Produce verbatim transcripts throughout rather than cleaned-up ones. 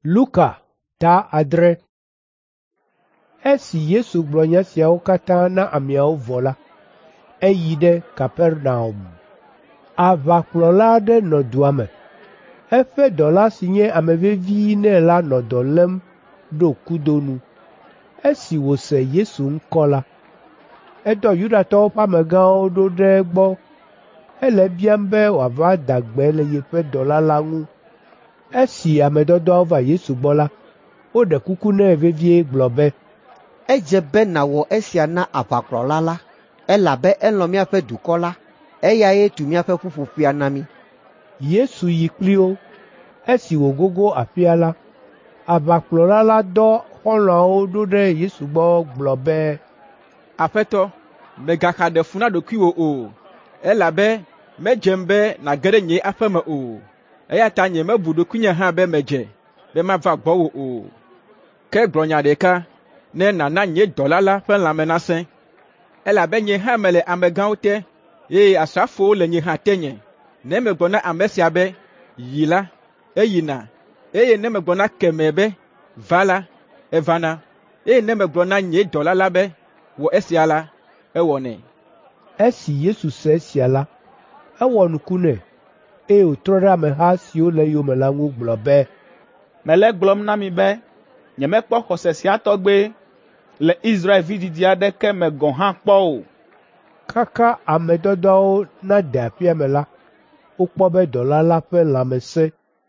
Luka ta adre. Esi Yesu gblɔ nya siawo katã na ameawo vɔ la, eyi ɖe Kapernaum. Aʋakplɔla aɖe nɔ dua me. Eƒe dɔla si nye ame vevi nɛ la nɔ dɔ lém ɖo kudo nu. Esi wòse Yesu ŋkɔ la, edɔ Yudatɔwo ƒe amegãwo ɖo ɖe egbɔ hele biam be wòava da gbe le yeƒe dɔla la ŋu. Esi ame dɔdɔawo va Yesu gbɔ la, woɖe kuku nɛ vevie gblɔ be, edze be nàwɔ esia na aʋakplɔla la, elabe elɔ̃ míaƒe dukɔ la, eyae tu míaƒe ƒuƒoƒea na mí. Yesu yi kpli wo. Esi wògogo aƒea la, aʋakplɔla la dɔ xɔlɔ̃awo ɖo ɖe Yesu gbɔ gblɔ be, Aƒetɔ, mègaxa ɖe fu na ɖokuiwò o, elabe medzem be nàge ɖe nye aƒe me o, eya ta nyemebu ɖokuinye hã be medze be mava gbɔwò o. Ke gblɔ nya ɖeka, ne nàna nye dɔla la ƒe lãme nasẽ, elabe nye hã mele amegãwo te, eye asrafowo le nye hã tenye. Ne megblɔ na ame sia be, yi la, eyina, eye ne megblɔ na kemɛ be, va la, evana, eye ne megblɔ na nye dɔla la be, wɔ esia la, ewɔnɛ. Esi Yesu se esia la, ewɔ nuku nɛ, eye wòtrɔ ɖe ameha siwo le eyome la ŋu gblɔ be, mele gblɔm na mi be, nyemekpɔ xɔse sia tɔgbe le Israelvi didi aɖeke me gɔ̃ hã kpɔ o. Kaka ame dɔdɔawo nade aƒea me la, wokpɔ be dɔla la ƒe lãme sẽ.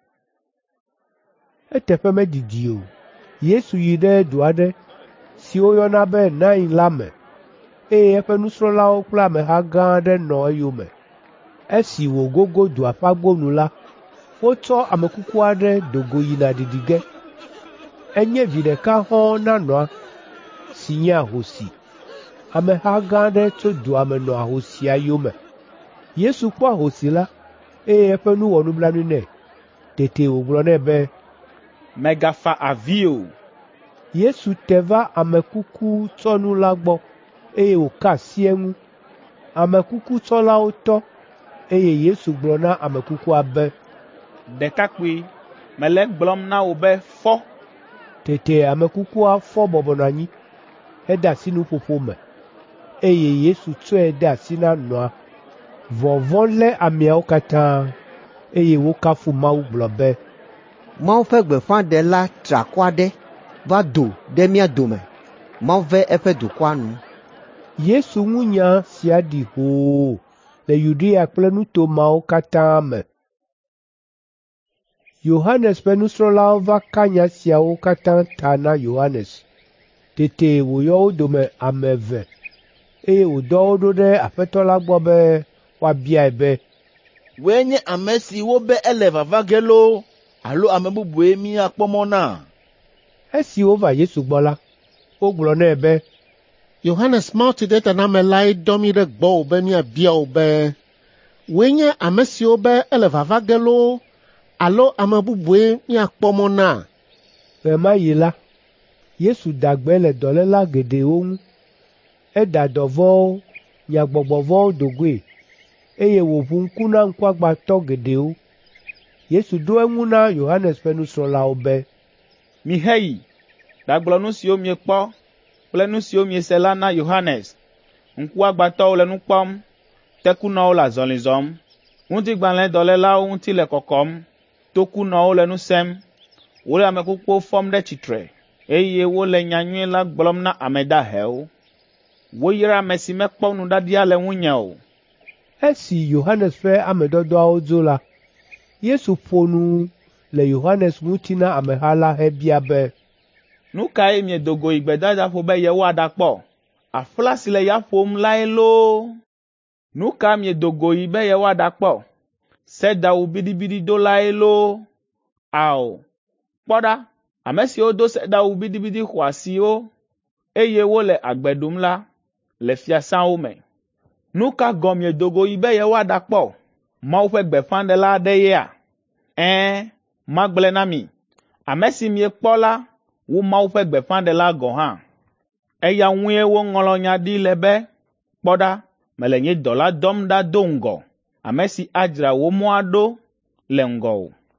Eteƒe medidi o. Yesu yi ɖe du aɖe si woyɔna be Nain la me, eye eƒe nusrɔ̃lawo kple ameha gã aɖe nɔ eyome. Esi wògogo dua ƒe agbonu la, wotsɔ ame kuku aɖe do go yina ɖiɖi ge. Enye vi ɖeka hɔ̃ na nɔa, si nye ahosi. Ameha gã aɖe tso dua me nɔ ahosia yome. Yesu kpɔ ahosi la, eye eƒe nu wɔ nublanui nɛ. Tete wògblɔ nɛ be, Mègafa avi o. Yesu te va ame kuku tsɔnu la gbɔ, eye wòka asi eŋu. Ame kuku tsɔlawo tɔ, eye Yesu gblɔ na ame kukua be, Ɖekakpui, mele gblɔm na wò be fɔ. Tete ame kukua fɔ bɔbɔ nɔ anyi, hede asi nuƒoƒo me, eye Yesu tsɔe de asi na nɔa. Vɔvɔ̃ lé ameawo katã, eye wokafu Mawu gblɔ be, Mawu ƒe gbeƒãɖela triakɔ aɖe va do ɖe mía dome. Mawu ve eƒe dukɔa nu. Yesu ŋunya sia ɖi hoo le Yudea kple nutomawo katã me. Yohanes ƒe nusrɔ̃lawo va ka nya siawo katã ta na Yohanes. Tete wòyɔ wo dome ame eve, eye wòdɔ wo ɖo ɖe Aƒetɔ la gbɔ be woabiae be, Wòe nye ame si wobe ele vava ge loo, alo ame bubue míakpɔ mɔ na? Esi wova Yesu gbɔ la, wogblɔ nɛ be, Yohanes Mawutsidetanamelae dɔ mí ɖe gbɔwò be míabia wò be, wòe nye ame siwo be ele vava ge loo, alo ame bubue míakpɔ mɔ na? Ɣe ma yi la, Yesu da gbe le dɔléla geɖewo ŋu. Eda dɔvɔ̃wo, nyagbɔgbɔvɔ̃wo do goe, eye wòʋu ŋku na ŋkuagbãtɔ geɖewo. Yesu ɖo eŋu na Yohanes ƒe nusrɔ̃lawo be, Miheyi, ɖagblɔ nu siwo miekpɔ kple nu siwo miese la na Yohanes. Ŋkuagbãtɔwo le nu kpɔm, tekunɔwo le azɔli zɔm, ŋutigbalẽdɔlélawo ŋuti le kɔkɔm, tokunɔwo le nu sem, wole ame kukuwo fɔm ɖe tsitre, eye wole nyanyui la gblɔm na ame dahewo. Woyra ame si mekpɔ nuɖaɖia le ŋunye o. Esi Yohanes ƒe ame dɔdɔawo dzo la, Yesu ƒo nu le Yohanes ŋuti na ameha la hebia be, Nu kae miedo go yi gbedadaƒo be yewoaɖakpɔ? Aƒla si le ya ƒom lae loo. Nu ka miedo go yi be yewoaɖakpɔ? Sedawu biɖibiɖi dolae loo. Ao, kpɔ ɖa, ame siwo do sedawu biɖibiɖi xɔasiwo, eye wole agbe ɖum la, le fiasãwo me. Nu ka gɔm miedo go yi be yewoaɖakpɔ? Mawu ƒe gbeƒãɖela aɖe yea? Ɛ̃, magblɔe na mi, ame si miekpɔ la, wu Mawu ƒe gbeƒãɖela gɔ̃ hã. Eya ŋue woŋlɔ nya ɖi le be, kpɔ ɖa, mele nye dɔla dɔm ɖa do ŋgɔ, ame si adzra wo mɔa ɖo le ŋgɔwò.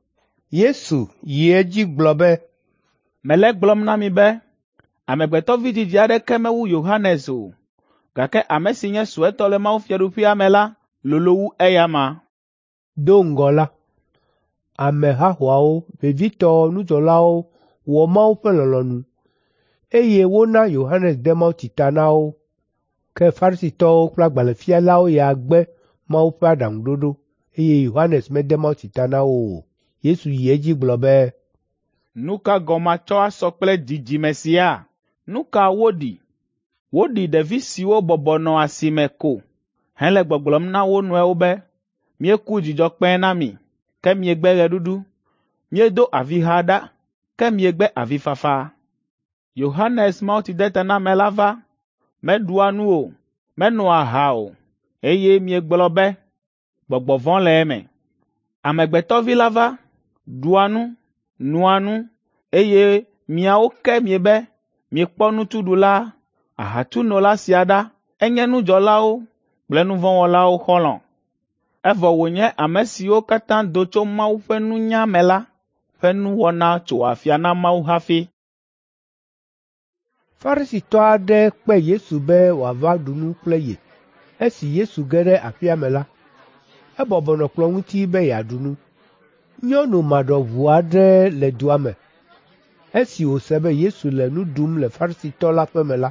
Yesu yi edzi gblɔ be, Mele gblɔm na mi be, amegbetɔvi dzidzi aɖeke mewu Yohanes o, gake ame si nye suetɔ le mawufiaɖuƒea me la lolo wu eya ma. do ŋgɔ la, ame hahoawo, vevitɔwo, nudzɔlawo wɔ Mawu ƒe lɔlɔ̃nu, eye wona Yohanes de mawutsi ta na wo. Ke Farisitɔwo kple agbalẽfialawo ya gbe Mawu ƒe aɖaŋuɖoɖo, eye Yohanes mede mawutsi ta na wo o. Yesu yi edzi gblɔ be, Nu ka gɔme atsɔ asɔ kple dzidzime sia? Nu ka woɖi? Woɖi ɖevi siwo bɔbɔ nɔ asime ko, hele gbɔgblɔm na wo nɔewo be, mieku dzidzɔkpẽ na mi, ke miegbe ɣeɖuɖu, miedo aviha ɖa, ke miegbe avifafa. Yohanes Mawutsidetanamela va, meɖua nu o, menoa aha o, eye miegblɔ be, gbɔgbɔ vɔ̃ le eme. Amegbetɔvi la va, ɖua nu, noa nu, eye miawo ke miebe, miekpɔ nutuɖula, ahatunɔla sia ɖa, enye nudzɔlawo kple nuvɔ̃wɔlawo xɔlɔ̃. Evɔ wònye ame siwo katã do tso Mawu ƒe nunya me la ƒe nuwɔna tso afia na Mawu hafi. Farisitɔ aɖe kpe Yesu be wòava ɖu nu kple ye. Esi Yesu ge ɖe aƒea me la, ebɔbɔ nɔ kplɔ̃ ŋuti be yeaɖu nu. Nyɔnu maɖɔʋu aɖe le dua me. Esi wòse be Yesu le nu ɖum le Farisitɔ la ƒe me la,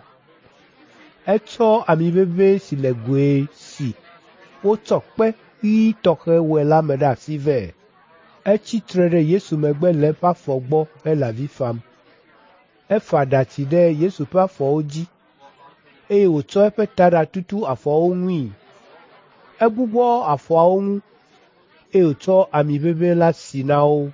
etsɔ ami ʋeʋĩ si le goe si wotsɔ kpe ɣi tɔxɛ wɔe la me ɖe asi vɛ. Etsi tre ɖe Yesu megbe le eƒe afɔ gbɔ hele avi fam. Efa ɖati ɖe Yesu ƒe afɔwo dzi, eye wòtsɔ eƒe taɖa tutu afɔwo ŋui. Egbugbɔ afɔawo ŋu, eye wòtsɔ ami ʋeʋĩ la si na wo.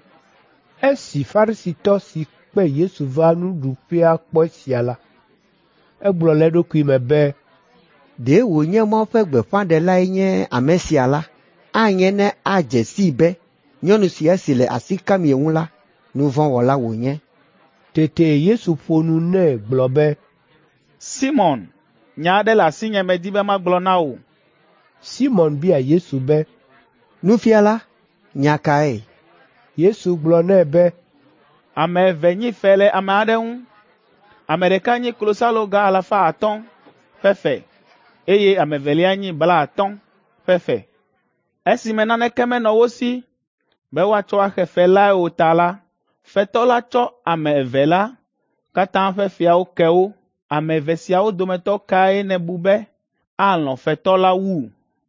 Esi Farisitɔ si kpe Yesu va nuɖuƒea kpɔ esia la, egblɔ le eɖokui me be, ɖe wònye Mawu ƒe gbeƒãɖelae nye ame sia la, anye ne adze sii be nyɔnu sia si le asi kam ye ŋu la, nu vɔ̃ wɔla wònye. Tete Yesu ƒo nu nɛ gblɔ be, Simon, nya aɖe le asinye medi be magblɔ na wò. Simon bia Yesu be, Nufiala, nya kae? Yesu gblɔ nɛ be, Ame eve nyi fe le ame aɖe ŋu. Ame ɖeka nyi klosaloga alafa atɔ̃ ƒe fe, eye ame evelia nyi blaatɔ̃ ƒe fe. Esime naneke menɔ wo si be woatsɔ axe fe lae o ta la, fetɔ la tsɔ ame eve la katã ƒe fiawo ke wo. Ame eve siawo dometɔ kae nebu be alɔ̃ fetɔ la wu?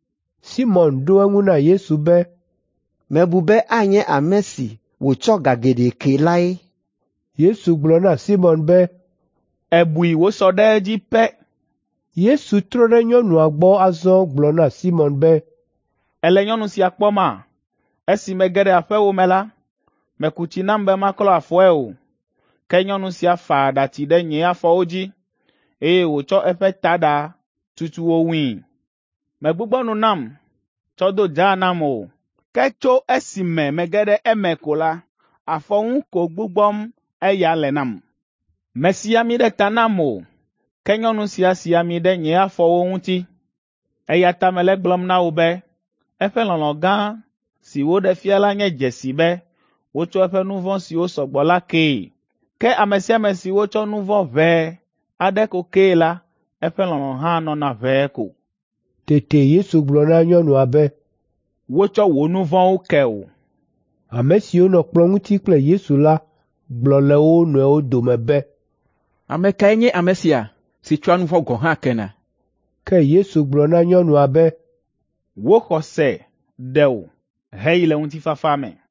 Simon ɖo eŋu na Yesu be, Mebu be anye ame si wòtsɔ ga geɖe ke lae. Yesu gblɔ na Simon be, Ebui wosɔ ɖe edzi pe. Yesu trɔ ɖe nyɔnua gbɔ azɔ gblɔ na Simon be, Ele nyɔnu sia kpɔma? Esi mege ɖe aƒewo me la, meku tsi nam be maklɔ afɔe o, ke nyɔnu sia fa aɖatsi ɖe nye afɔwo dzi, eye wòtsɔ eƒe taɖa tutu wo wui. Megbugbɔ nu nam, tsɔ do dzaa nam o, ke tso esime mege ɖe eme ko la, afɔŋu ko gbugbɔm eya le nam. Mesi ami ɖe ta nam o, ke nyɔnu sia si ami ɖe nye afɔwo ŋuti. Eya ta mele gblɔm na wo be, eƒe lɔlɔ̃ gã si woɖe fia la nye dzesi be wotsɔ eƒe nu vɔ̃ siwo sɔgbɔ la kee. Ke ame sia ame si wotsɔ nu vɔ̃ ʋɛe aɖe ko kee la, eƒe lɔlɔ̃ hã nɔna ʋɛe ko. Tete Yesu gblɔ na nyɔnua be, Wotsɔ wò nu vɔ̃wo ke o. Ame siwo nɔ kplɔ̃ ŋuti kple Yesu la gblɔ le wo nɔewo dome be, Ame kae nye ame sia si tsɔa nu vɔ̃ gɔ̃ hã kena? Ke Yesu gblɔ na nyɔnua be, Wo xɔse ɖe wò heyi le ŋutifafa me.